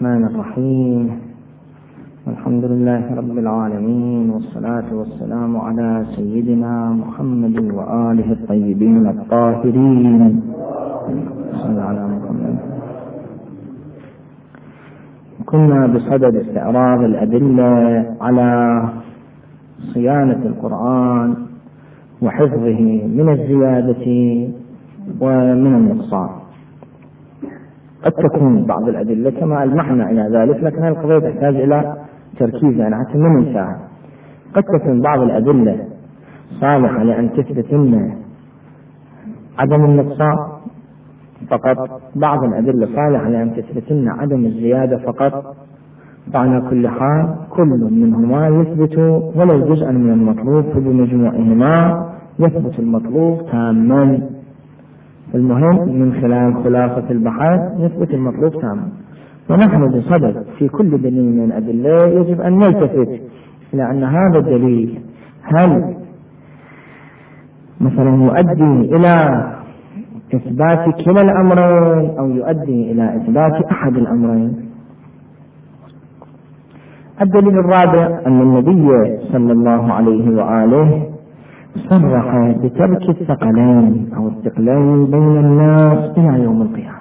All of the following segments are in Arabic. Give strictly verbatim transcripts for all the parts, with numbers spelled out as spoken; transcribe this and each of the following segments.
الرحمن الرحيم. الحمد لله رب العالمين، والصلاة والسلام على سيدنا محمد وآله الطيبين الطاهرين. صلى على محمد. كنا بصدد استعراض الأدلة على صيانة القرآن وحفظه من الزيادة ومن النقصان. قد تكون بعض الأدلة كما ألمحنا إلى ذلك، لكن هذه القضية تحتاج إلى تركيز يعني حتى ما ننساها. قد تكون بعض الأدلة صالحة لأن تثبت لنا عدم النقصان فقط، بعض الأدلة صالحة لأن تثبت لنا عدم الزيادة فقط. فعلى كل حال كل منهما يثبت ولو جزءا من المطلوب، فبمجموعهما يثبت المطلوب تاما. المهم من خلال خلاصة البحث يثبت المطلوب تاما. ونحن بصدد في كل دليل من الأدلة يجب أن نلتفت إلى أن هذا الدليل هل مثلا يؤدي إلى إثبات كلا الأمرين أو يؤدي إلى إثبات أحد الأمرين. الدليل الرابع أن النبي صلى الله عليه وآله صرح بترك الثقلين أو الثقلين بين الناس إلى يوم القيامة.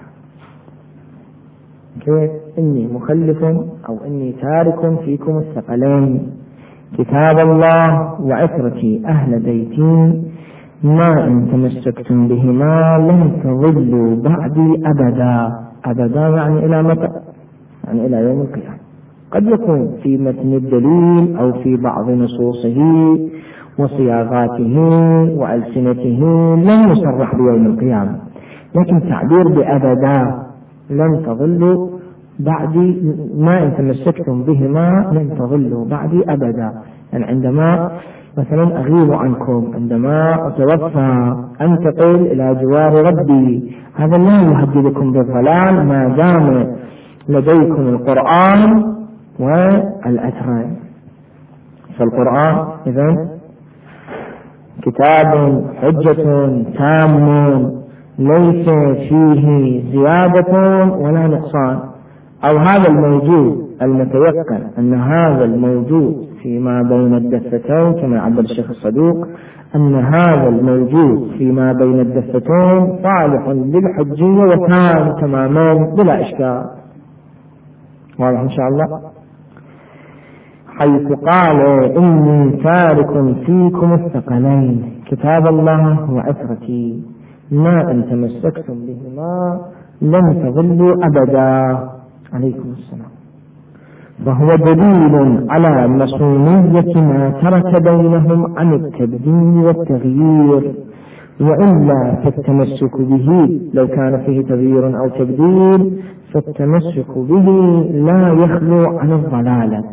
كيف؟ إني مخلف أو إني تارك فيكم الثقلين، كتاب الله وعترتي أهل بيتي، ما إن تمسكتم بهما لن تضلوا بعدي أبدا. أبدا يعني إلى متى؟ يعني إلى يوم القيامة. قد يكون في متن الدليل أو في بعض نصوصه وصياغاته وألسنته لم يصرح بيوم القيامة، لكن تعبير بأبدا لن تضلوا بعدي، ما إن تمسكتم بهما لن تضلوا بعدي أبدا. يعني عندما مثلا أغيب عنكم، عندما أتوفى أنتقل إلى جوار ربي، هذا لا يهددكم بالضلال ما دام لديكم القرآن والأثر. فالقرآن إذن كتاب حجة تام ليس فيه زيادة ولا نقصان، أو هذا الموجود المتيقن أن هذا الموجود فيما بين الدفتين كما عبر الشيخ الصدوق، أن هذا الموجود فيما بين الدفتين صالح للحجية وتام تماما بلا إشكال. واضح إن شاء الله؟ حيث قال إني تارك فيكم الثقلين كتاب الله وعترتي، ما إن تمسكتم بهما لن تضلوا أبدا. عليكم السلام. فهو دليل على مصونية ما ترك بينهم عن التبديل والتغيير، وإلا فالتمسك به لو كان فيه تغيير أو تبديل فالتمسك به لا يخلو عن الضلالة.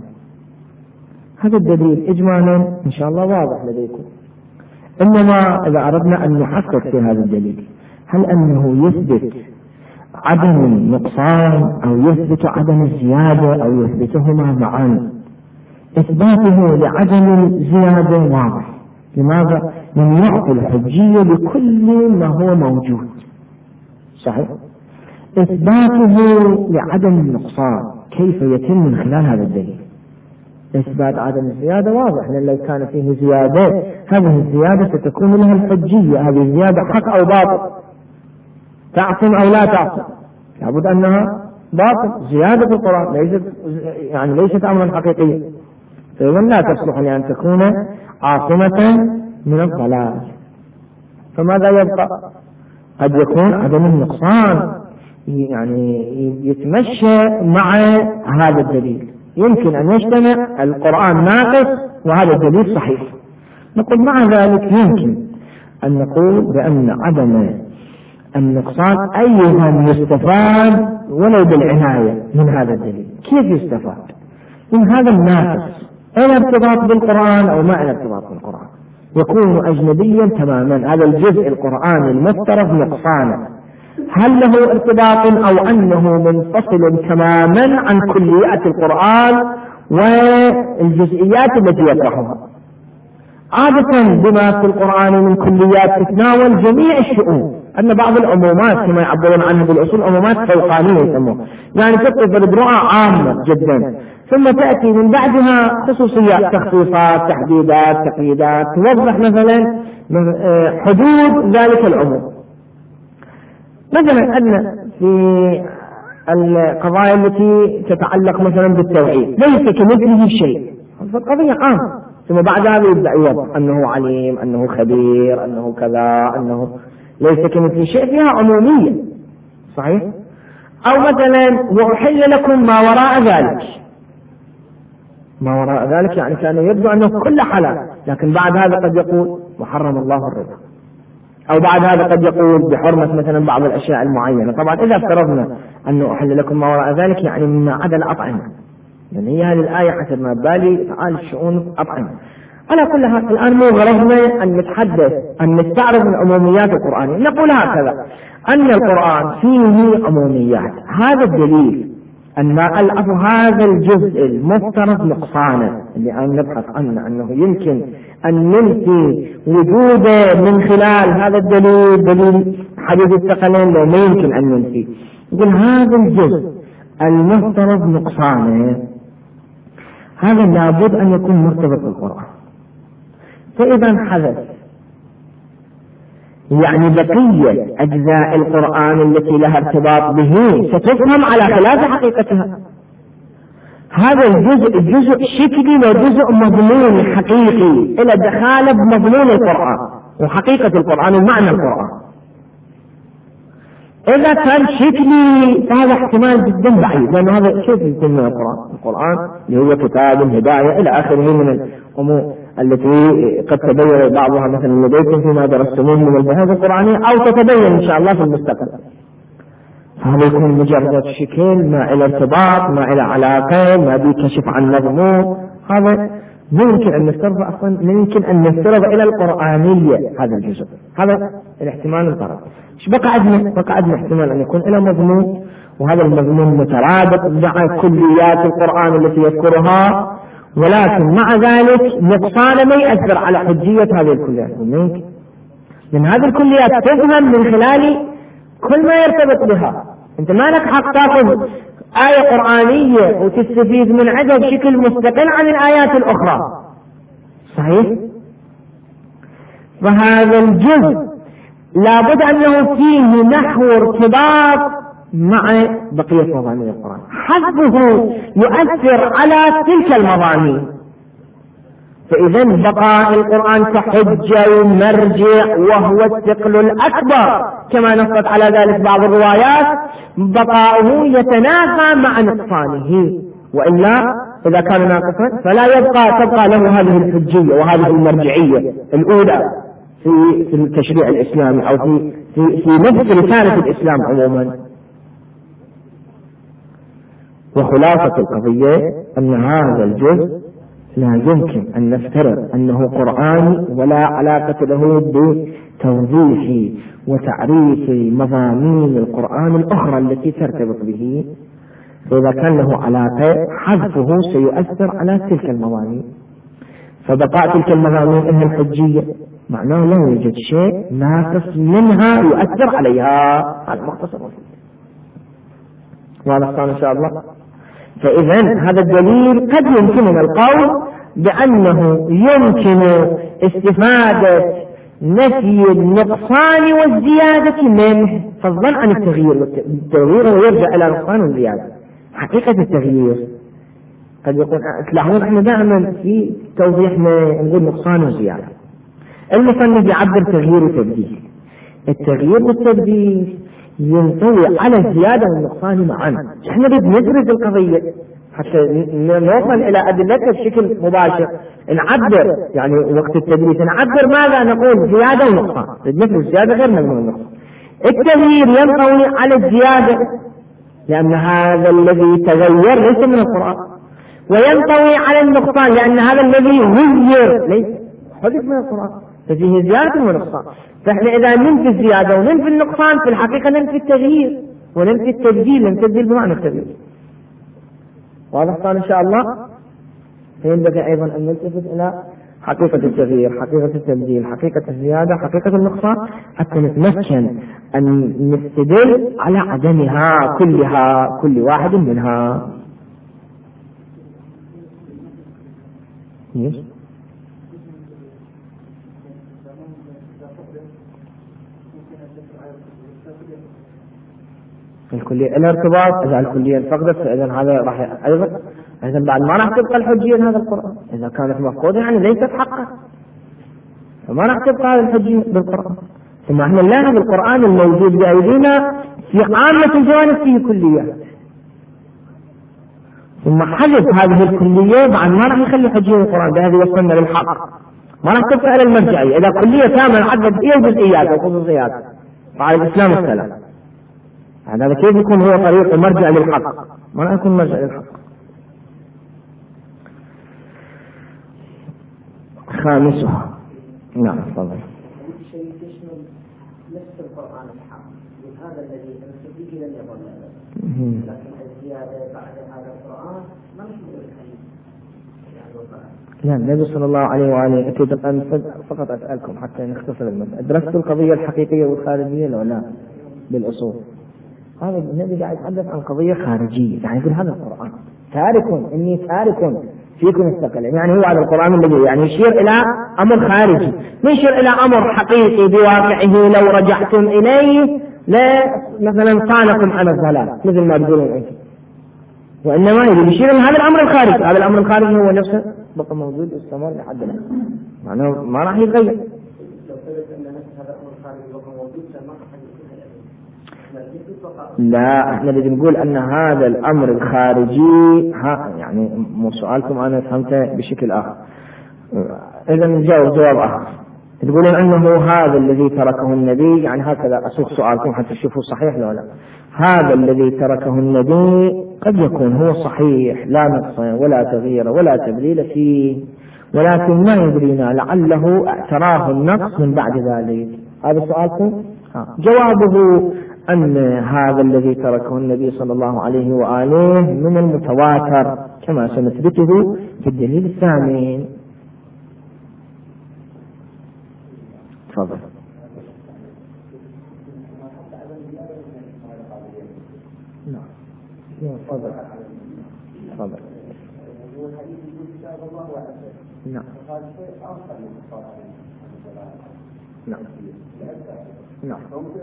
هذا الدليل إجمالا إن شاء الله واضح لديكم. إنما إذا أردنا أن نحقق في هذا الدليل، هل أنه يثبت عدم النقصان أو يثبت عدم الزيادة أو يثبتهما معا؟ إثباته لعدم الزيادة واضح. لماذا؟ من يعطي الحجية لكل ما هو موجود. صحيح. إثباته لعدم النقصان كيف يتم من خلال هذا الدليل؟ إثبات عدم الزيادة واضح، لأن لو كان فيه زيادة هذه الزيادة ستكون لها الحجية. هذه الزيادة حق أو باطل، تعصم أو لا تعصم، لابد أنها باطل. زيادة في القرآن ليست يعني ليست أمرا حقيقيا، فإذا لا تصلح لأن تكون عاصمة من الضلال. فماذا يبقى؟ قد يكون عدم النقصان يعني يتمشى مع هذا الدليل، يمكن أن يجتمع القرآن ناقص وهذا الدليل صحيح. نقول مع ذلك يمكن أن نقول بأن عدم النقصان أيضا يستفاد ولو بالعناية من هذا الدليل. كيف يستفاد؟ من هذا الناقص أين ارتباط بالقرآن أو ما أين ارتباط بالقرآن، يكون أجنبيا تماما. هذا الجزء القرآني المفترض نقصانا، هل له ارتباط أو أنه منفصل تماما عن كليات القرآن والجزئيات التي يطرحها؟ عادة بما في القرآن من كليات تتناول جميع الشؤون، أن بعض العمومات كما يعبرون عنها بالأصول عمومات فوقانية يسموها، يعني تقصد رؤى عامة جدا ثم تأتي من بعدها خصوصيات، تخصيصات، تحديدات، تقييدات توضح مثلا حدود ذلك العموم. مثلا أن في القضايا التي تتعلق مثلا بالتوحيد ليس كمثله شيء، فالقضية عامة، ثم بعد هذا يبدأ يوضح أنه عليم، أنه خبير، أنه كذا، أنه ليس كمثله شيء، فيها عمومية. صحيح؟ أو مثلا وأحل لكم ما وراء ذلك، ما وراء ذلك يعني كان يبدو أنه كل حلال، لكن بعد هذا قد يقول وحرم الله الربا، أو بعد هذا قد يقول بحرمة مثلا بعض الأشياء المعينة. طبعا إذا افترضنا أنه أحل لكم ما وراء ذلك يعني مما عدا الأطعمة، يعني هي هذه الآية حسب ما بالي تعال الشؤون الأطعمة. على كل حال الآن مو غرضنا أن نتحدث أن نستعرض من عموميات القرآن، نقول هكذا أن القرآن فيه عموميات. هذا الدليل أن ألف هذا الجزء المفترض نقصانه اللي أن نبحث عنه أنه يمكن أن ننفي وجوده من خلال هذا الدليل، دليل حديث الثقلين، لو ما يمكن أن ننفي. يقول هذا الجزء المفترض نقصانه هذا لابد أن يكون مرتبط بالقرآن، فإذا حدث يعني بقية أجزاء القرآن التي لها ارتباط به ستفهم على خلاف حقيقتها. هذا الجزء الجزء شكلي وجزء مضمون حقيقي إلى دخالة بمضمون القرآن وحقيقة القرآن ومعنى القرآن. إذا كان شكلي فهذا احتمال جدا بعيد، لأن هذا شيء يكون من القرآن، القرآن اللي هو كتاب هداية إلى آخره من الأمور التي قد تبين بعضها مثلا لديكم فيما درستموه من البحوث القرآنية أو تتبين إن شاء الله في المستقبل. هذا يكون مجرد شكل ما إلى ارتباط، ما إلى علاقة، ما بيكشف عن نظمه. هذا ممكن أن نفترض أصلا ممكن أن نفترض إلى القرآنية هذا الجزء، هذا الاحتمال الطرف. إيش بقى عندنا؟ بقى عندنا احتمال أن يكون إلى مضمون، وهذا المضمون مترابط مع كليات القرآن التي يذكرها، ولكن مع ذلك نقصان ما يأثر على حجية هذه الكليات. ممكن لأن هذه الكليات تفهم من خلال كل ما يرتبط بها. أنت ما لك حق تأخذ آية قرآنية وتستفيد من عدها بشكل مستقل عن الآيات الأخرى. صحيح؟ فهذا الجزء لابد أنه فيه نحو ارتباط مع بقية مضامين القرآن، حذفه يؤثر على تلك المضامين. فإذا بقاء القرآن كحجة ومرجع وهو الثقل الأكبر كما نصت على ذلك بعض الروايات، بقاؤه يتنافى مع نقصانه، وإلا إذا كان ناقصا فلا يبقى تبقى له هذه الحجية وهذه المرجعية الأولى في في التشريع الإسلامي أو في في, في نفس رسالة الإسلام عموما. وخلاصة القضية أن هذا الجزء لا يمكن أن نفترض أنه قرآني ولا علاقة له بتوضيح وتعريف مضامين القرآن الأخرى التي ترتبط به، فإذا كان له علاقة حذفه سيؤثر على تلك المضامين، فبقاء تلك المضامين إنها الحجية معناه لا يوجد شيء ناقص منها يؤثر عليها. هذا مختصر واضح إن شاء الله. فإذا هذا الدليل قد يمكننا القول بأنه يمكن استفادة نفي النقصان والزيادة منه فضلا عن التغيير. التغيير هو يرجع إلى نقصان والزيادة. حقيقة التغيير قد يكون تلاحظون احنا دائما في توضيحنا نقول نقصان وزيادة. المصنف يعبر تغيير وتبديل. التغيير والتبديل ينطوي على الزيادة والنقصان معا. احنا نريد نبرز القضية حتى نوصل إلى أدلتها بشكل مباشر، نعبر يعني وقت التدريس نعبر ماذا نقول زيادة ونقصان، نفس الزيادة غير من النقصان. التغيير ينطوي على الزيادة لأن هذا الذي تغير ليس من القرآن، وينطوي على النقصان لأن هذا الذي غير ليس حدث من القرآن، ففيه زيادة ونقصان. فإحنا إذا ننفي الزيادة وننفي النقصان في الحقيقة ننفي التغيير وننفي التبديل، ننتبدل بمعنى التغيير. واضح قال إن شاء الله. فينبغي أيضا أن نلتفت إلى حقيقة التغيير، حقيقة التبديل، حقيقة الزيادة، حقيقة النقصان، حتى نتمكن أن نستدل على عدمها كلها، كل واحد منها. يس. الكلية الارتباط، إذا الكلية انفقدت فإذا هذا راح أيضا إذا بعد ما راح تبقى الحجية هذا القرآن، إذا كانت مفقودة يعني ليست حقا، فما راح تبقى هذه الحجية بالقرآن. ثم احنا نلاحظ القرآن الموجود بأيدينا في عامة الجوانب فيه كليات، ثم حذف هذه الكلية بعد ما راح يخلي حجية القرآن، بهذه وصلنا للحق، ما راح تبقى إلى المرجعية. إذا كلية كاملة حذف فيها جزئيات وخصوصيات وعلى الإسلام السلام، هذا كيف يكون هو طريق مرجع للحق؟ ما راح يكون مرجع للحق. خامسها نعم تفضل. شيء يشمل نفس القرآن الحق، وهذا الذي نستفيد لن يظل، لكن الزيادة بعد هذا القرآن ما نشمل الحديث. لا النبي صلى الله عليه وآله أتيت فقط أسألكم حتى نختصر المسألة، درست القضية الحقيقية والخارجية ولا لا بالأصول؟ هذا النبي قاعد يتحدث عن قضية خارجية، يعني يقول هذا القرآن تارك إني تارك فيكم الثقلين، يعني هو على القرآن الذي يعني يشير إلى أمر خارجي، ما يشير إلى أمر حقيقي بواقعه لو رجعتم إليه لا مثلا صانكم عن الضلال مثل ما تقولون أنتم، وإنما يشير إلى هذا الأمر الخارجي. هذا الأمر الخارجي هو نفسه بقى موجود واستمر لحد الآن، معناه ما راح يتغير. لا احنا بدنا نقول ان هذا الامر الخارجي ها يعني مو سؤالكم انا فهمته بشكل اخر، اذا نجاوب جواب اخر. تقولون انه هذا الذي تركه النبي، يعني هكذا اسوق سؤالكم حتى تشوفوا صحيح ولا لا. هذا الذي تركه النبي قد يكون هو صحيح لا نقص ولا تغيير ولا تبديل فيه، ولكن ما يدرينا لعله اعتراه النقص من بعد ذلك. هذا سؤالكم. جوابه أن هذا الذي تركه النبي صلى الله عليه وآله من المتواتر كما سنثبته في الدليل الثامن. تفضل. نعم تفضل تفضل. نعم نعم نعم.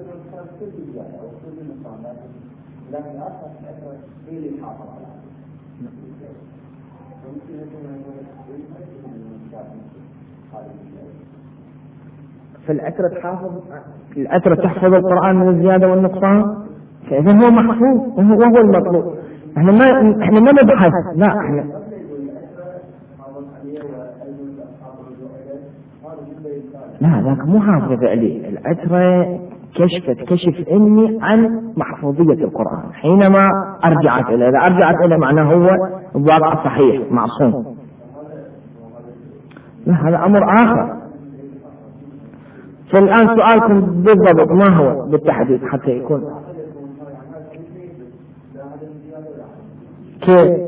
فالأترة تحافظ الأترة تحفظ القرآن من الزيادة والنقصان، فإذا هو محفوظ وهو المطلوب. احنا ما احنا ما نبحث، لا احنا لا ذاك مو حافظ فعلي. الأترة كشفت كشف إني عن محفوظية القرآن حينما أرجعت إليه، إذا أرجعت إليه معناه هو الواقع صحيح معصوم. لا هذا أمر آخر. فالآن سؤالكم بالضبط ما هو بالتحديد حتى يكون كيف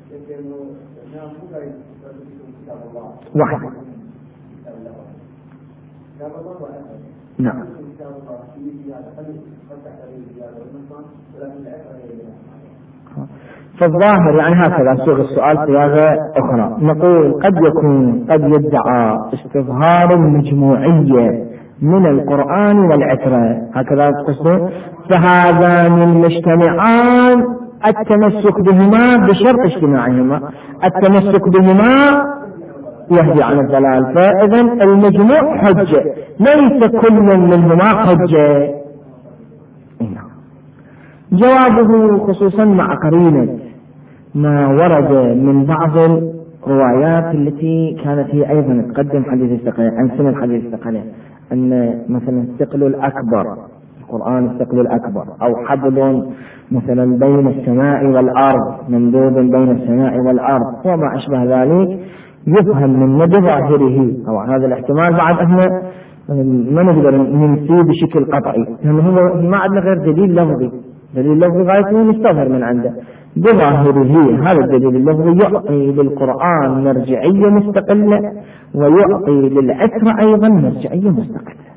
واحد. نعم. فالظاهر يعني هكذا صيغ السؤال صياغة أخرى، نقول قد يكون قد يدعى استظهار مجموعية من القرآن والعترة، هكذا قصده، فهذان المجتمعان التمسك بهما بشرط اجتماعهما، التمسك بهما يهدي عن الضلال، فإذا المجموع حجة ليس كل منهما حجة. جوابه خصوصا مع قرينة ما ورد من بعض الروايات التي كانت هي أيضا تقدم حديث الثقلين عن سنة الحديث الثقلين، أن مثلا الثقل الأكبر القرآن الثقل الأكبر، أو حبل مثلا بين السماء والأرض ممدود بين السماء والأرض وما أشبه ذلك، يفهم من بظاهره، أو هذا الاحتمال بعد احنا ما نقدر ننسيه بشكل قطعي لأنه هو ما عندنا غير دليل لفظي، دليل لفظي غاية نستظهر من عنده، بظاهره. هذا الدليل اللفظي يعطي للقرآن مرجعية مستقلة ويعطي للعترة أيضا مرجعية مستقلة،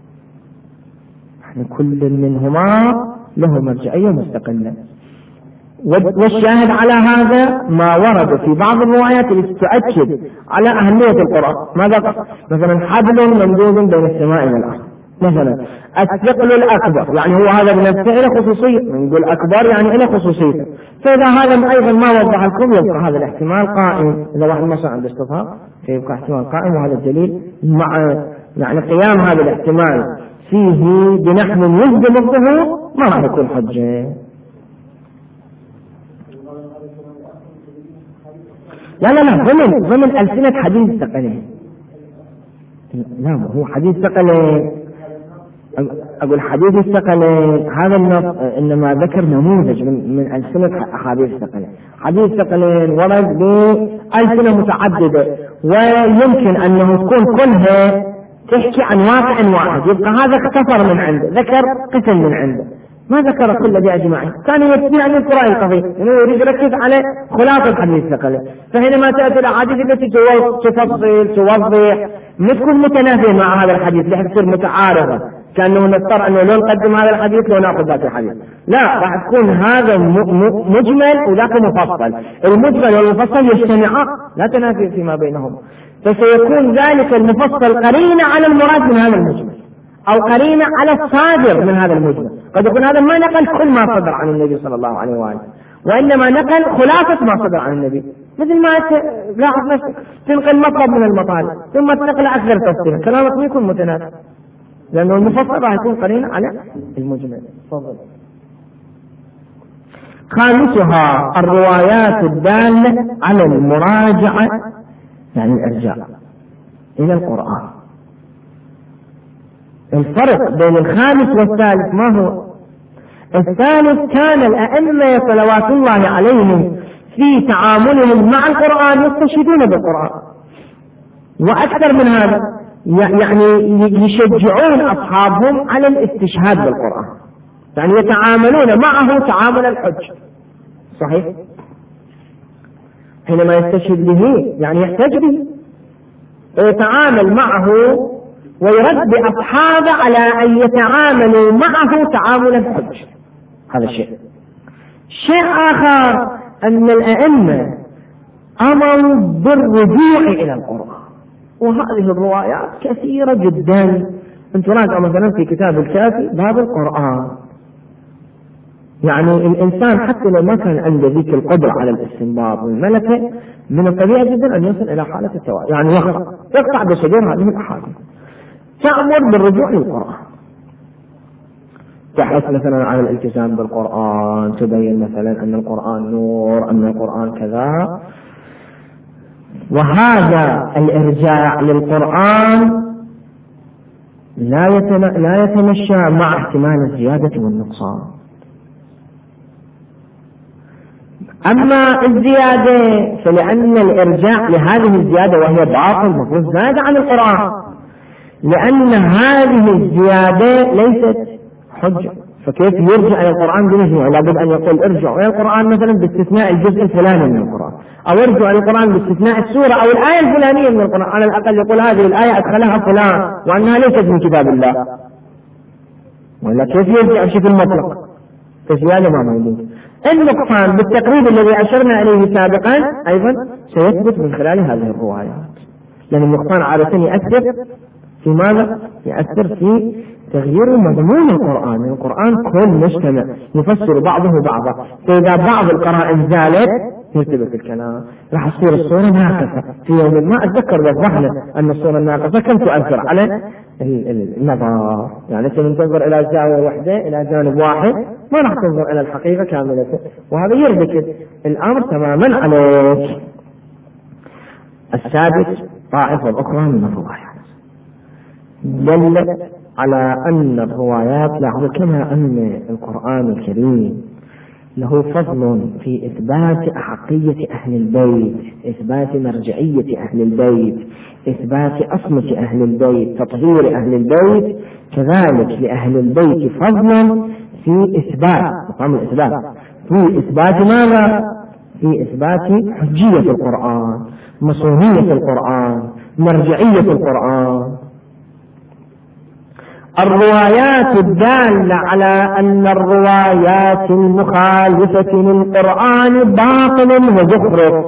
يعني كل منهما له مرجعية مستقلة. والشاهد على هذا ما ورد في بعض الروايات التي تؤكد على أهمية القرآن. ماذا قال؟ مثلا حبل ممدود بين السماء والأرض، مثلا الثقل الأكبر، يعني هو هذا بنفسه له خصوصية، نقول أكبر يعني له خصوصية. فإذا هذا أيضا ما وضح لكم يبقى هذا الاحتمال قائم، إذا واحد ما عنده استفهام فيبقى احتمال قائم، وهذا الدليل مع يعني قيام هذا الاحتمال فيه بنحو يهدم الظهور ما راح يكون حجة. لا لا لا ضمن ضمن ألسنة حديث ثقلين. لا هو حديث ثقلين، أقول حديث الثقلين هذا النص إنما ذكر نموذج من من ألسنة أحاديث الثقلين. حديث الثقلين ورد بألسنة متعددة، ويمكن أنه تكون كلها تحكي عن واقع واحد، يبقى هذا اختصر من عنده، ذكر قسم من عنده، ما ذكر كل بأجمعين، كان يكفي عن القراءة القضية، إنه يريد يركز على خلاصة حديث الثقلين. فحينما تأتي الأحاديث التي تفصل توضح ما تكون متنافية مع هذا الحديث بحيث تصير متعارضة، كأنه نضطر أنه لو نقدم هذا الحديث لو نأخذ ذاك الحديث، لا راح تكون هذا مجمل وذاك مفصل، المجمل والمفصل يجتمعان لا تنافي فيما بينهم، فسيكون ذلك المفصل قرينة على المراد من هذا المجمل أو قرينة على الصادر من هذا المجمل. قد يكون هذا ما نقل كل ما صدر عن النبي صلى الله عليه وآله، وإنما نقل خلاصة ما صدر عن النبي، مثل ما لاحظ نفسك تنقل مطلب من المطالب ثم تنقل أكثر تفصيلا، كلامك ما يكون متناسب لأنه المفصل راح يكون قرينة على المجمل. تفضل. خامسها الروايات الدالة على المراجعة، يعني الإرجاع إلى القرآن. الفرق بين الخامس والثالث ما هو؟ الثالث كان الأئمة صلوات الله عليهم في تعاملهم مع القرآن يستشهدون بالقرآن، وأكثر من هذا يعني يشجعون أصحابهم على الاستشهاد بالقرآن، يعني يتعاملون معه تعامل الحج. صحيح؟ حينما يستشهد به يعني يحتج به ويتعامل معه ويربي أصحابه على أن يتعاملوا معه تعامل الحج. هذا شيء. شيء آخر أن الأئمة أمروا بالرجوع إلى القرآن، وهذه الروايات كثيرة جدا. أنت راجع مثلا في كتاب الكافي باب القرآن، يعني الإنسان حتى لو ما كان عنده ذيك القدرة على الاستنباط والملكة من الطبيعي جدا أن يصل إلى حالة التوالي، يعني يقطع يقطع بشجر هذه الأحاديث، تأمر بالرجوع للقرآن، تحرص مثلا على الالتزام بالقرآن، تبين مثلا أن القرآن نور، أن القرآن كذا. وهذا الإرجاع للقرآن لا لا يتمشى مع احتمال الزيادة والنقصان. أما الزيادة فلأن الإرجاع لهذه الزيادة وهي باطل مفروض زاد عن القرآن، لأن هذه الزيادة ليست حجة، فكيف يرجع إلى القرآن بنفسه؟ لابد أن يقول ارجعوا إلى القرآن مثلا باستثناء الجزء الفلاني من القرآن، أو ارجعوا إلى القرآن باستثناء السورة أو الآية الفلانية من القرآن، على الأقل يقول هذه الآية أدخلها فلان وأنها ليست من كتاب الله، ولا كيف يرجع بشكل مطلق؟ فزيادة ما موجود. النقصان بالتقريب الذي أشرنا إليه سابقا أيضا سيثبت من خلال هذه الروايات، لأن النقصان عادة يأثر في ماذا؟ يأثر في تغيير مضمون القرآن. القرآن كل مجتمع يفسر بعضه بعضا، فإذا بعض القرائن زالت يرتبط الكلام، راح تصير الصورة ناقصة. في يوم ما أتذكر وضحنا أن الصورة الناقصة كم تؤثر على النظر، يعني أنت من تنظر إلى زاوية واحدة إلى جانب واحد ما راح تنظر إلى الحقيقة كاملة، وهذا يربك الأمر تماما عليك. السادس طائفة أخرى من الروايات دلت على أن الروايات لاحظوا كما أن القرآن الكريم له فضل في إثبات أحقية أهل البيت، إثبات مرجعية أهل البيت، إثبات أصمة أهل البيت، تطهير أهل البيت، كذلك لأهل البيت فضل في إثبات مقام الإثبات في إثبات ماذا؟ في إثبات حجية القرآن، مصونية القرآن، مرجعية القرآن. الروايات الدالة على أن الروايات المخالفة للقرآن باطل وزخرف.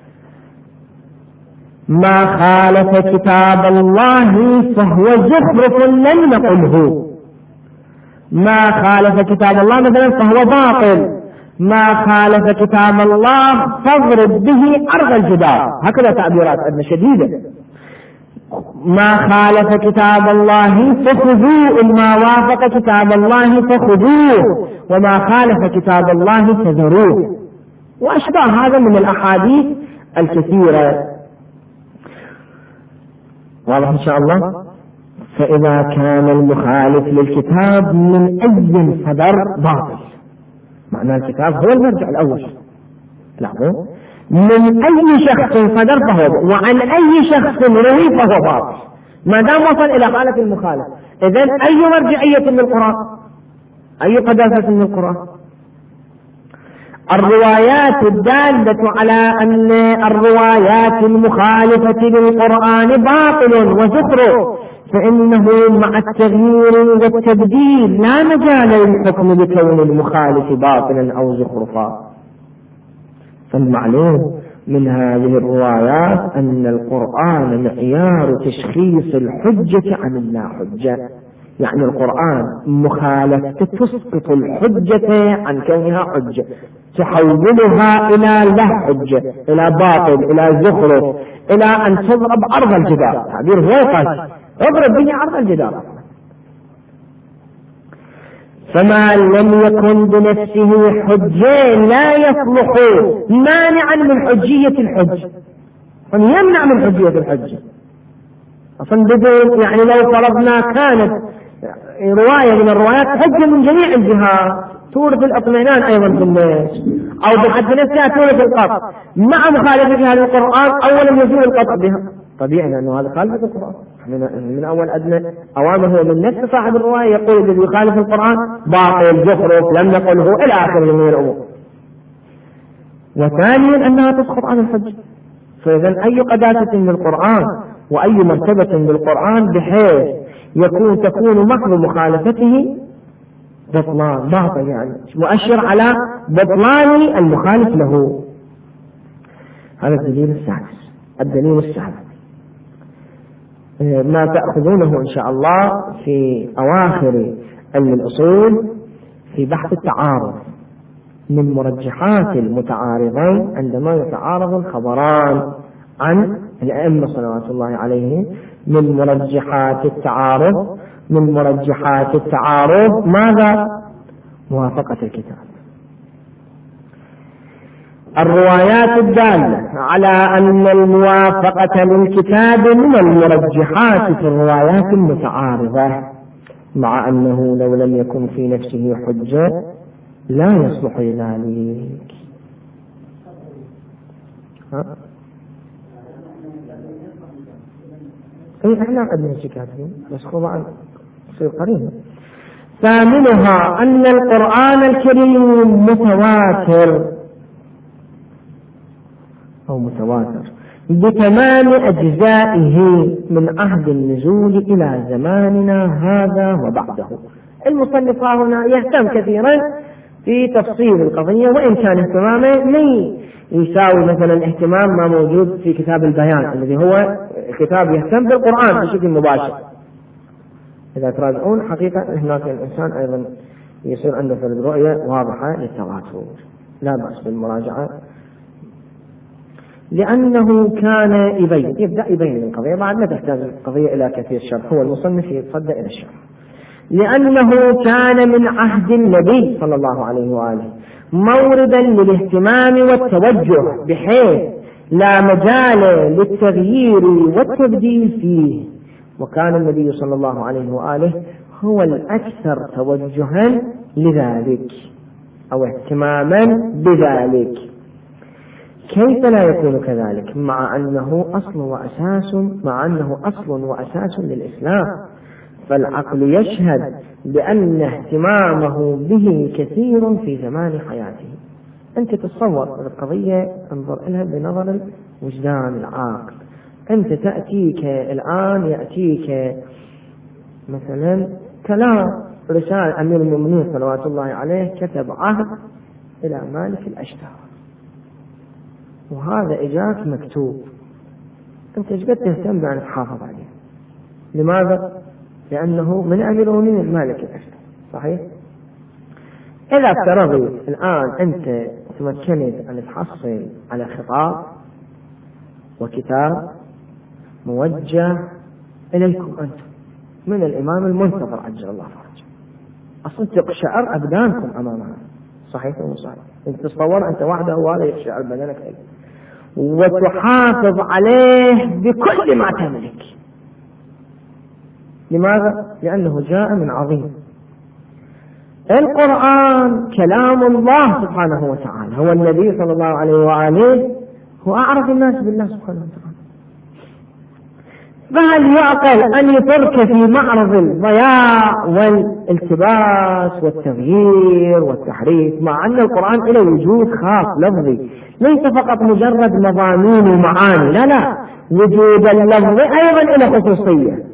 ما خالف كتاب الله فهو زخرف لم نقله. ما خالف كتاب الله مثلا فهو باطل. ما خالف كتاب الله فاضرب به أرض الجدار، هكذا تعبيرات عندنا شديدة. ما خالف كتاب الله فخذوه، ما وافق كتاب الله فخذوه، وما خالف كتاب الله فذروه، وأشباه هذا من الأحاديث الكثيرة. واضح إن شاء الله. فإذا كان المخالف للكتاب من أي صدر باطل، معنى الكتاب هو المرجع الأول، لاحظوا، من أي شخص صدر فهو، وعن أي شخص روي فهو باطل، ما دام وصل إلى حالة المخالف. إذن أي مرجعية للقرآن؟ أي قداسة من القرآن؟ الروايات الدالة على أن الروايات المخالفة للقرآن باطل وزخرف، فإنه مع التغيير والتبديل لا مجال للحكم بكون المخالف باطلا أو زخرفا. فالمعلوم من هذه الروايات أن القرآن معيار تشخيص الحجة عن اللا حجة، يعني القرآن مخالفة تسقط الحجة عن كونها حجة، تحولها إلى لا حجة، إلى باطل، إلى زخرف، إلى أن تضرب أرض الجدار. تعبير واقعي، اضرب به أرض الجدار. فما لم يكن بنفسه حجة لا يصلح مانعا من حجية الحج، يمنع من حجية الحج أصلا بدون، يعني لو فرضنا كانت رواية من الروايات حجة من جميع الجهات تورث الاطمئنان أيضا في الناس، أو بالحد نفسها تورث القطع مع مخالفتها للقرآن، أولا يزول القطع بها طبيعي لأنه هذا خالف القرآن. من أول أدنى أوامره من نفس صاحب الرواية يقول الذي يخالف القرآن باطل زخرف لم نقله إلى آخره من الأمور. وثانيا أنها تسقط عن الحج. فإذا أي قداسة من القرآن وأي مرتبة بالقرآن بحيث يكون تكون محض مخالفته بطلان باطل، يعني مؤشر على بطلان المخالف له. هذا الدليل السادس. الدليل السابع ما تأخذونه إن شاء الله في أواخر علم الأصول في بحث التعارض من مرجحات المتعارضين عندما يتعارض الخبران عن الأئمة صلوات الله عليهم. من مرجحات التعارض من مرجحات التعارض ماذا؟ موافقة الكتاب. الروايات الدالة على أن الموافقة للكتاب من المرجحات في الروايات المتعارضة، مع أنه لو لم يكن في نفسه حجة لا يصلح ذلك. اي احنا قد نمشي كاتبين بس طبعا تصير قريبا. ثامنها أن القرآن الكريم متواتر أو متواتر بتمام أجزائه من عهد النزول إلى زماننا هذا وبعده. المصنف هنا يهتم كثيرا في تفصيل القضية، وإن كان اهتمامه لن يساوي مثلا اهتمام ما موجود في كتاب البيان الذي هو كتاب يهتم بالقرآن بشكل مباشر. إذا تراجعون حقيقة هناك الإنسان أيضا يصير عنده فرد رؤية واضحة للتواتر، لا بأس بالمراجعة، لأنه كان يبين يبدأ يبين القضية، بعد ما تحتاج القضية إلى كثير شرح، هو المصنف يتصدى إلى الشرح. لأنه كان من عهد النبي صلى الله عليه وآله موردا للاهتمام والتوجه بحيث لا مجال للتغيير والتبديل فيه، وكان النبي صلى الله عليه وآله هو الأكثر توجها لذلك أو اهتماما بذلك. كيف لا يكون كذلك مع أنه أصل وأساس مع أنه أصل وأساس للإسلام؟ فالعقل يشهد بأن اهتمامه به كثير في زمان حياته. أنت تتصور القضية انظر لها بنظر الوجدان العاقل. أنت تأتيك الآن يأتيك مثلا كلام رسالة أمير المؤمنين صلوات الله عليه كتب عهد إلى مالك الأشتار، وهذا إجاك مكتوب، أنت ايش قد تهتم بأن تحافظ عليه؟ لماذا؟ لأنه من أمير المؤمنين مالك الأشتار، صحيح؟ إذا افترضي الآن أنت تمكنت أن تحصل على خطاب وكتاب موجه إليكم أنتم من الإمام المنتظر عجل الله فرجه، أصلا تقشعر أبدانكم أمامها، صحيح ولا صحيح؟ أنت تصور أنت وحده وهذا يقشعر بدنك أيضا، وتحافظ عليه بكل ما تملك. لماذا؟ لأنه جاء من عظيم. القرآن كلام الله سبحانه وتعالى، هو النبي صلى الله عليه وآله هو أعرف الناس بالله سبحانه وتعالى، فهل يعقل أن يترك في معرض الضياع والالتباس والتغيير والتحريف، مع أن القرآن له وجود خاص لفظي ليس فقط مجرد مضامين ومعاني، لا لا، وجود اللفظ أيضا له خصوصية،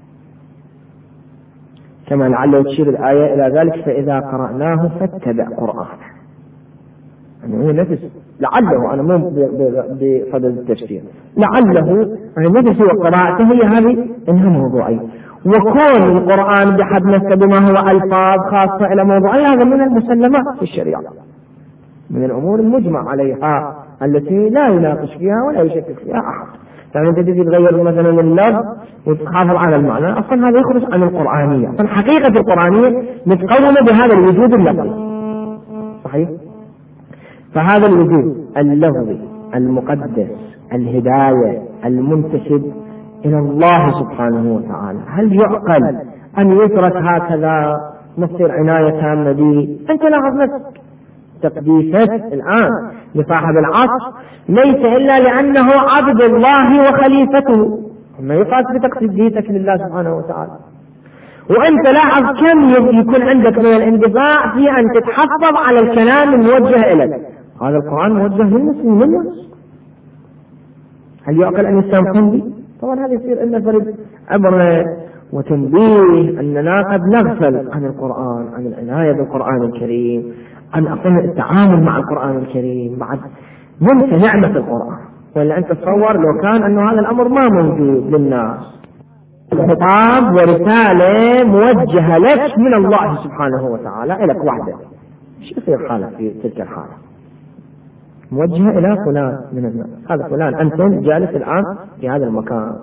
كما لعله تشير الآية إلى ذلك فإذا قرأناه فاتبع قرآنه. يعني هو نفس لعله، أنا مو بفضل التفسير، لعله يعني نفس وقراءته هي هذه إنها موضوعية، وكون القرآن بحد نفسه بما هو ألفاظ خاصة إلى موضوعية هذا من المسلمات في الشريعة، من الأمور المجمع عليها التي لا يناقش فيها ولا يشكك فيها أحد. يعني أنت تجي تغير مثلا اللفظ وتحافظ على المعنى، أصلا هذا يخرج عن القرآنية، أصلا حقيقة القرآنية متقومة بهذا الوجود اللفظي، صحيح؟ فهذا الوجود اللفظي المقدس الهداية المنتسب إلى الله سبحانه وتعالى، هل يعقل أن يترك هكذا نصير عناية تامة به؟ أنت لاحظ نفسك تقديسه الآن لصاحب العصر ليس إلا لأنه عبد الله وخليفته، ما يقاس بتقديسك لله سبحانه وتعالى. وأنت لاحظ كم يكون عندك من الاندفاع في أن تتحفظ على الكلام الموجه إليك. هذا القرآن موجه للمسلمين للناس، هل يعقل أن يستمحون به؟ طبعا هذا يصير إلا فرد عبرة وتنبيه أننا قد نغفل عن القرآن، عن العناية بالقرآن الكريم، عن أصلا التعامل مع القرآن الكريم، بعد ننسى نعمة القرآن. ولا أنت تصور لو كان أنه هذا الأمر ما موجود للناس، خطاب ورسالة موجهة لك من الله سبحانه وتعالى إليك وحدك، شو يصير حالك في تلك الحالة؟ موجهة إلى فلان من الناس، هذا فلان أنتم جالس الآن في هذا المكان،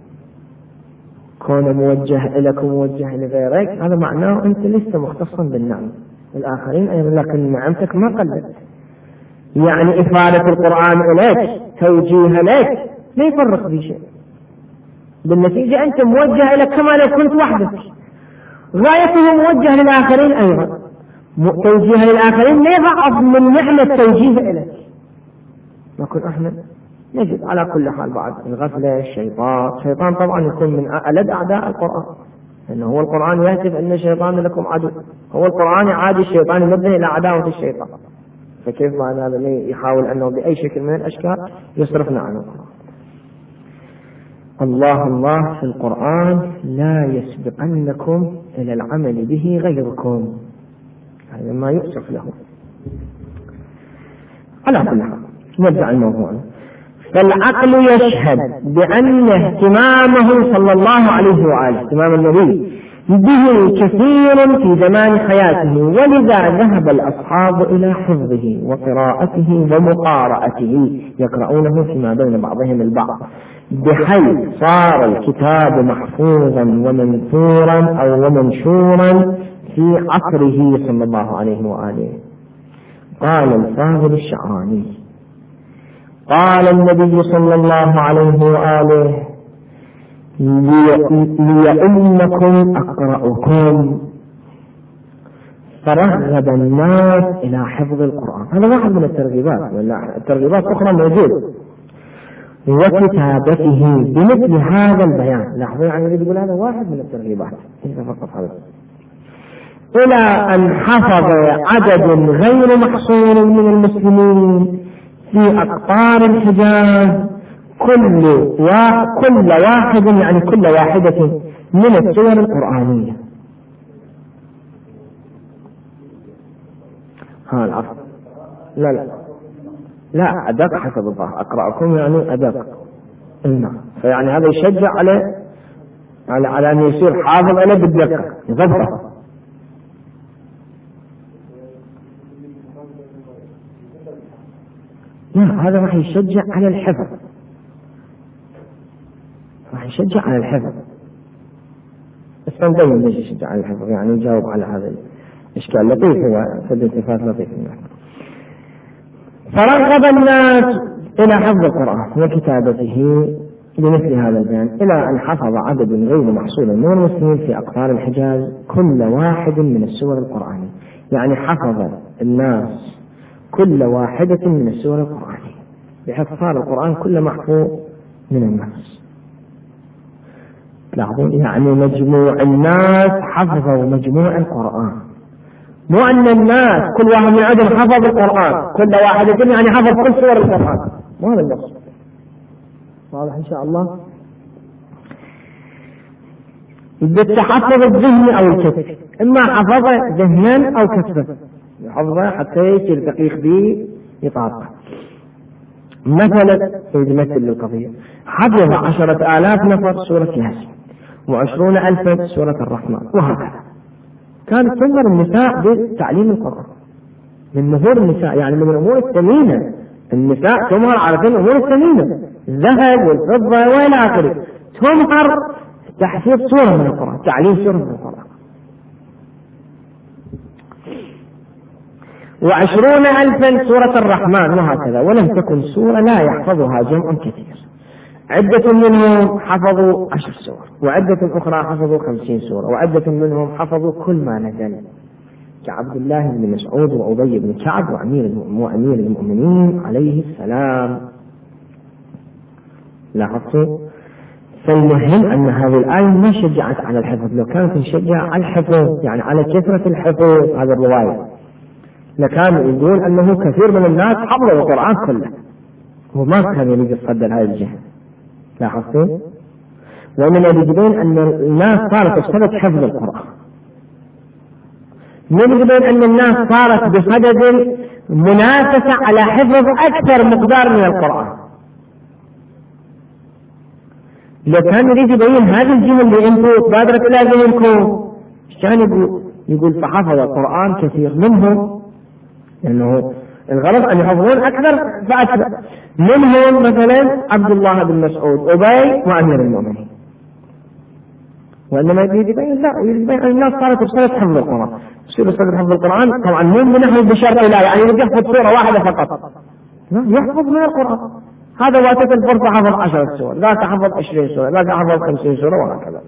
كون موجه إليك وموجه لغيرك هذا معناه أنت لسه مختصا بالنعم، الآخرين أيضا لكن نعمتك ما قلت. يعني إفادة القرآن إليك توجيه لك لا يفرق بشيء، بالنتيجة أنت موجه إليك كما لو كنت وحدك، غايته موجه للآخرين أيضا، توجيه للآخرين لا يضعف من نعمة توجيه إليك. نكون احنا نجد على كل حال بعد الغفلة الشيطان، الشيطان طبعا يكون من ألد أعداء القرآن، لأنه هو القرآن يهتف أن الشيطان لكم عدو، هو القرآن عادي الشيطان ينبه إلى عداوة الشيطان، فكيف معنى هذا يحاول أنه بأي شكل من الأشكال يصرفنا عن القرآن. الله الله في القرآن لا يسبقنكم إلى العمل به غيركم، هذا ما يؤسف له. على كل حال نرجع الموضوع، فالعقل يشهد بأن اهتمامه صلى الله عليه وآله اهتمام النبي به كثير في زمان حياته، ولذا ذهب الأصحاب إلى حفظه وقراءته ومقارأته، يقرؤونه فيما بين بعضهم البعض، بحيث صار الكتاب محفوظا ومنثورا أو ومنشورا في عصره صلى الله عليه وآله. قال الفاضل الشعراني قال النبي صلى الله عليه وآله ليؤمكم أقرأكم، فرغب الناس إلى حفظ القرآن. هذا واحد من الترغيبات، ولا الترغيبات أخرى موجودة، وكتابته بمثل هذا البيان. لاحظوا يعني يقول هذا واحد من الترغيبات، فقط هذا إلى أن حفظ عدد غير محصور من المسلمين في أقطار الحجاز كل كل واحد يعني كل واحدة من السور القرآنية. ها العفو. لا لا لا أدق حسب الظاهر، أقرأكم يعني أدق. نعم، فيعني هذا يشجع على على على أن يصير حافظ عليه بالدقة يضبطه. لا، هذا راح يشجع على الحفظ، راح يشجع على الحفظ. بس نبين ليش يشجع على الحفظ، يعني يجاوب على هذا الإشكال. لطيف هو سد التفات لطيف. فرغب الناس إلى حفظ القرآن وكتابته بمثل هذا البيان، إلى أن حفظ عدد غير محصور من المسلمين في أقطار الحجاز كل واحد من السور القرآنية. يعني حفظ الناس كل واحدة من السور القرآنية، بحيث صار القرآن كل محفوظ من الناس. لاحظون، يعني مجموع الناس حفظوا مجموع القرآن، مو أن الناس كل واحد من عندهم حفظ القرآن كل واحدة يعني حفظ كل سور القرآن، مو هذا المقصود. واضح إن شاء الله؟ بالتحفظ الذهني أو الكسب، إما حفظ ذهنا أو كسبا، يحفظه حتى يصير دقيق به يطابق. مثلا يمثل للقضية، حفظ عشرة آلاف نفر سورة ياسين، وعشرون ألفا سورة الرحمن، وهكذا. كانت تنظر النساء بتعليم القرآن، من مهور النساء، يعني من الأمور الثمينة. النساء تمهر على الأمور الثمينة، الذهب والفضة وإلى آخره، تمهر تحفيظ سورة من القرآن، تعليم سورة من القرآن. وعشرون ألفا سورة الرحمن، وهكذا. ولم تكن سورة لا يحفظها جمع كثير، عدة منهم حفظوا عشر سور، وعدة أخرى حفظوا خمسين سورة، وعدة منهم حفظوا كل ما نزل، كعبد الله بن مسعود وأبي بن كعب وأمير وأمير المؤمنين عليه السلام. لاحظتوا؟ فالمهم أن هذه الآية ما شجعت على الحفظ، لو كانت تشجع على الحفظ يعني على كثرة الحفظ هذا الرواية لكان يقول أنه كثير من الناس حفظوا القرآن كله، وما كان يريد يصدر هذه الجهة. لاحظتوا؟ ومن يجدون أن الناس صارت بسبب حفظ القرآن، يجدون أن الناس صارت بصدد منافسة على حفظ أكثر مقدار من القرآن. لو كان يريد يبين هذه الجمل اللي انتم بادرت إلى ذهنكم، كان يقول يقول فحفظ القرآن كثير منهم، لأنه الغرض أن يحفظون أكثر فأكثر منهم، مثلا عبد الله بن مسعود أبي وأمير المؤمنين. وإنما يريد يبين لا، يريد يبين أن الناس صارت بصدد حفظ القرآن. يصير بصدد حفظ القرآن طبعا مو بنحو بشرط لا، يعني يريد يحفظ سورة واحدة فقط، لا، يحفظ من القرآن. هذا واتت الفرصة حفظ عشرة سور، ذاك حفظ عشرين سورة، ذاك حفظ خمسين سورة، وهكذا.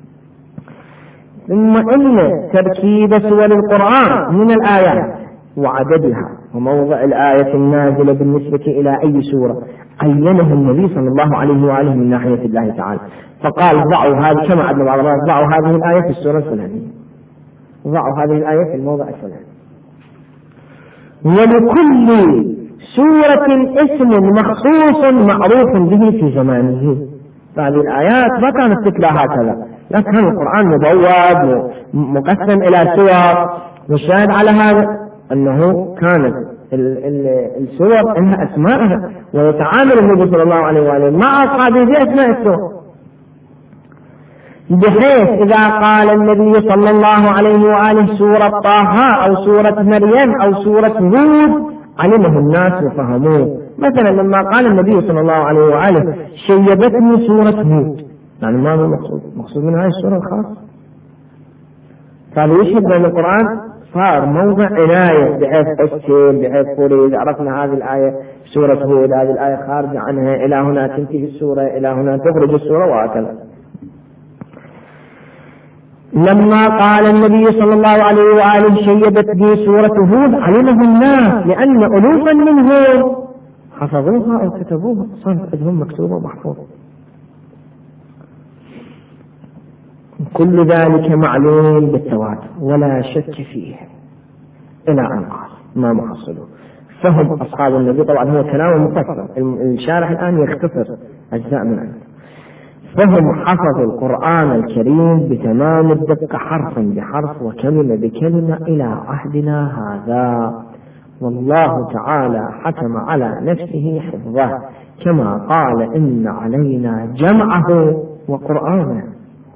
ثم إن تركيب سور القرآن من الآيات وعددها وموضع الآية النازلة بالنسبة إلى أي سورة عينه النبي صلى الله عليه وآله من ناحية الله تعالى، فقال ضعوا هذه كما عدنا بعض الناس، ضعوا هذه الآية في السورة الفلانية، ضعوا هذه الآية في الموضع الفلاني. ولكل سورة اسم مخصوص معروف به في زمانه. هذه الآيات ما كانت تتلى هكذا، لا، كان القرآن مبوب مقسم إلى سور، والشاهد على هذا أنه كانت السور إنها أسماءها، ويتعامل النبي صلى الله عليه وآله مع أصحابه بأسماء السور، بحيث إذا قال النبي صلى الله عليه وآله سورة طه أو سورة مريم أو سورة هود علمه الناس وفهموه. مثلا لما قال النبي صلى الله عليه وآله شيبتني سورة هود، يعني ما هو مقصود مقصود من هذه السورة الخاصة. فهذا يشهد أن القرآن صار موضع عناية، بحيث أشكل بحيث فريد عرفنا هذه الآية سورة هود، هذه الآية خارجة عنها، إلى هنا تنتهي السورة، إلى هنا تخرج السورة، وهكذا. لما قال النبي صلى الله عليه وآله شيبت به سورة هود علمه الناس، لأن ألوفا منهم حفظوها أو كتبوها، صارت عندهم مكتوبة ومحفوظة. كل ذلك معلوم بالتواتر ولا شك فيه، إلى أن قال ما محصله. فهم أصحاب النبي، طبعا هو كلام مفصل، الشارح الآن يختصر أجزاء من عنه. فهم حفظوا القرآن الكريم بتمام الدقة حرفا بحرف وكلمة بكلمة إلى عهدنا هذا، والله تعالى حكم على نفسه حفظه كما قال إن علينا جمعه وقرآنه.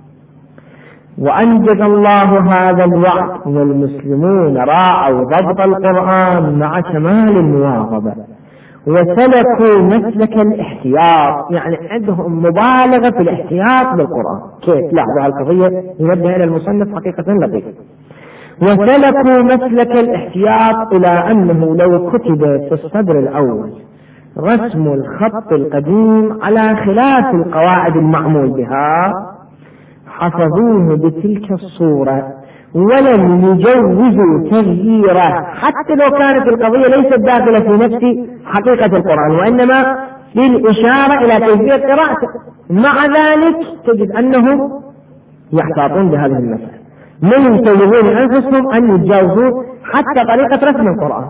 وأنجز الله هذا الوعد والمسلمون راعوا ضبط القرآن مع كمال المواظبة وسلكوا مسلك الاحتياط، يعني عندهم مبالغة في الاحتياط بالقرآن. كيف؟ لاحظوا هالقضية ينبه إلى المصنف حقيقة لطيفة. وسلكوا مسلك الاحتياط إلى أنه لو كتب في الصدر الأول رسم الخط القديم على خلاف القواعد المعمول بها حفظوه بتلك الصورة ولم يجوزوا تغييره، حتى لو كانت القضية ليست داخلة في نفس حقيقة القرآن وإنما في الإشارة إلى كيفية قراءته. مع ذلك تجد أنهم يحتاطون بهذه المسألة، من يسوون أنفسهم أن يتجاوزوا حتى طريقة رسم القرآن.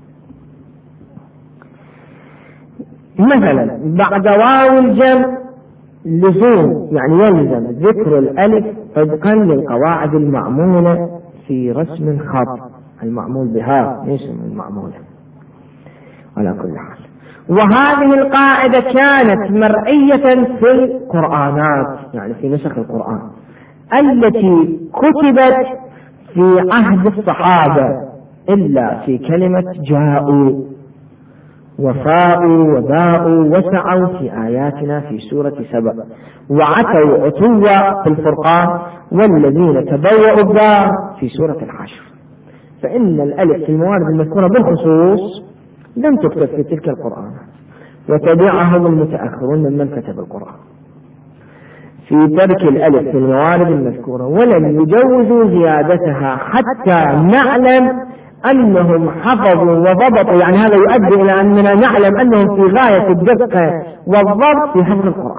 مثلا بعد واو الجمع لزوم، يعني يلزم ذكر الألف طبقا للقواعد المعمولة في رسم الخط المعمول بها، ليس المعمولة على كل حال. وهذه القاعدة كانت مرئية في القرآنات، يعني في نسخ القرآن التي كتبت في عهد الصحابة إلا في كلمة جاءوا وفاءوا وباءوا وسعوا في آياتنا في سورة سبأ، وعتوا عتوا في الفرقان، والذين تبوأوا الدار في سورة الحشر. فإن الألف في الموارد المذكورة بالخصوص لم تكتب في تلك القرآن، وتبعهم المتأخرون ممن كتب القرآن في ترك الألف في الموارد المذكورة، ولم يجوزوا زيادتها حتى نعلم أنهم حفظوا وضبطوا، يعني هذا يؤدي إلى أننا نعلم أنهم في غاية الدقة والضبط في حفظ القرآن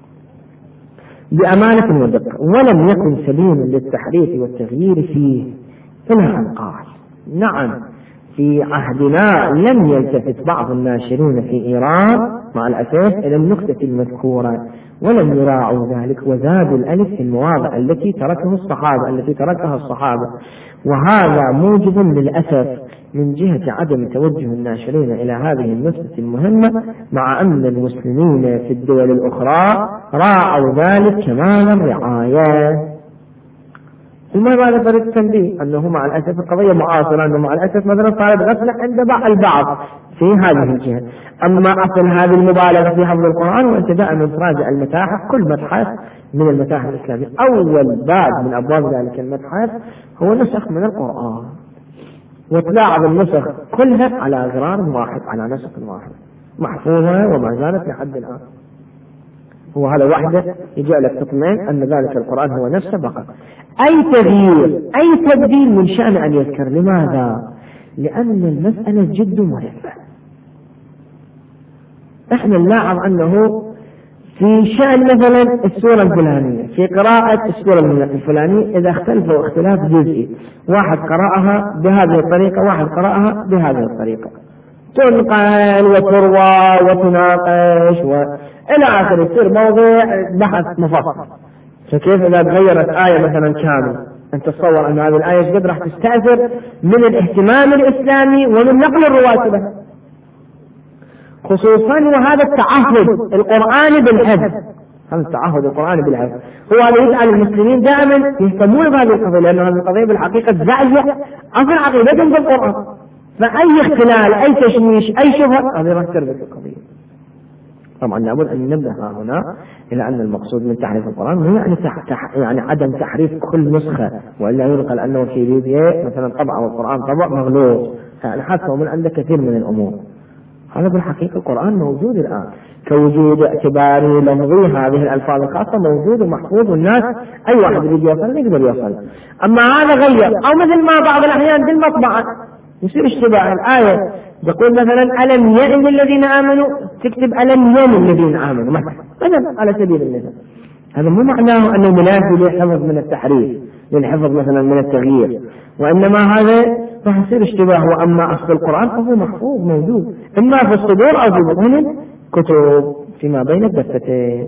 بأمانة ودقة، ولم يكن سبيلا للتحريف والتغيير فيه. إلى أن قال نعم في عهدنا لم يلتفت بعض الناشرين في إيران مع الأسف إلى النكتة المذكورة ولم يراعوا ذلك، وزادوا الألف في المواضع التي تركه الصحابة التي تركها الصحابة، وهذا موجب للأسف من جهة عدم توجه الناشرين إلى هذه النكتة المهمة، مع أن المسلمين في الدول الأخرى راعوا ذلك كمال الرعاية. ثم بعد ذلك التنبيه أنه مع الأسف القضية معاصرة، أنه مع الأسف مثلا صارت غفلة عند البعض في هذه الجهة. أما أصل هذه المبالغة في حفظ القرآن، وأنت دائما تراجع المتاحف، كل متحف من المتاحف الإسلامية أول باب من أبواب ذلك المتحف هو نسخ من القرآن، وتلاحظ النسخ كلها على غرار واحد، على نسخ واحد محفوظة وما زالت لحد الآن. هو هذا وحده يجعل لك تطمئن أن ذلك القرآن هو نفسه فقط. أي تغيير أي تبديل من شأن أن يذكر. لماذا؟ لأن المسألة جد مهمة. احنا نلاحظ أنه في شأن مثلا السورة الفلانية، في قراءة السورة الفلانية إذا اختلفوا اختلاف جزئي، واحد قرأها بهذه الطريقة واحد قرأها بهذه الطريقة، تنقل وتروى وتناقش وإلى آخر، يصير موضوع بحث مفصل. فكيف إذا تغيرت آية مثلا كامل، أنت تصور أن هذه الآية قد راح تستأثر من الاهتمام الإسلامي ومن نقل الرواة له، خصوصا وهذا التعهد القرآني بالحفظ. هذا التعهد القرآني بالحفظ هو هذا يجعل المسلمين دائما يهتمون بهذه القضية، لأن هذه القضية بالحقيقة زعزع أصل عقيدتهم بالقرآن. فأي اختلال أي تشويش أي شبهة هذه راح تربط القضية. طبعا لابد أن ننبه هنا إلى أن المقصود من تحريف القرآن هو يعني, تح... يعني عدم تحريف كل نسخة، وإلا ينقل أنه في بي مثلا طبع والقرآن طبع مغلوط، يعني حتى من عند كثير من الأمور. هذا بالحقيقة القرآن موجود الآن كوجود اعتباري لفظي، هذه الألفاظ الخاصة موجود ومحفوظ، والناس أي واحد يريد يوصل يقدر يوصل. أما هذا غير، أو مثل ما بعض الأحيان بالمطبعة يصير اشتباه. الآية يقول مثلا ألم يئن الذين آمنوا، تكتب ألم يئن الذين آمنوا مثلا، مثلا على سبيل المثال، هذا مو معناه أنه منافي للحفظ من التحريف، للحفظ مثلا من التغيير، وإنما هذا راح يصير اشتباه. وأما أصل القرآن فهو محفوظ موجود إما في الصدور أو في بطون كتب فيما بين الدفتين.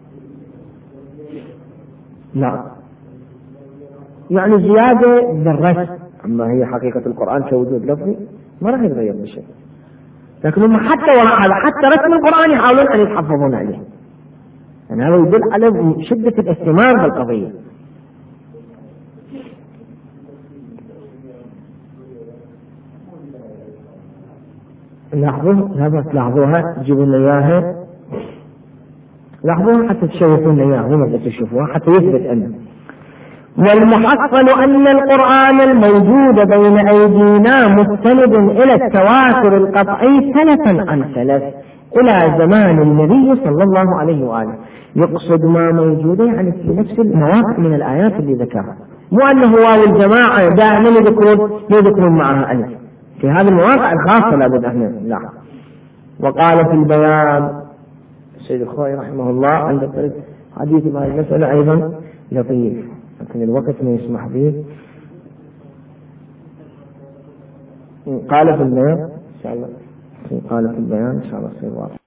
نعم، يعني زيادة بالرسم، أما هي حقيقة القرآن كوجود لفظي ما راح يتغير بشيء، لكن هم حتى وراء هذا حتى رسم القرآن يحاولون أن يتحفظون عليه، يعني هذا يدل على شدة الاهتمام بالقضية. لاحظوا هذا تلاحظوها تجيبوا لنا إياها، لاحظوها حتى تشوفون إياها هم تشوفوها حتى يثبت أنه. والمحصل أن القرآن الموجود بين أيدينا مستند إلى التواتر القطعي سلفا عن سلف إلى زمان النبي صلى الله عليه وآله. يقصد ما موجودة يعني في نفس المواقع من الآيات اللي ذكرها، مو أنه واو الجماعة دائما يذكرون يذكرون معها ألف، في هذه المواقع الخاصة لابد أن نلاحظ. وقال في البيان السيد الخوئي رحمه الله عند حديث هذه المسألة أيضا لطيف لكن الوقت ما يسمح به. قال في البيان إن شاء الله قال في البيان إن شاء الله يصير واضح.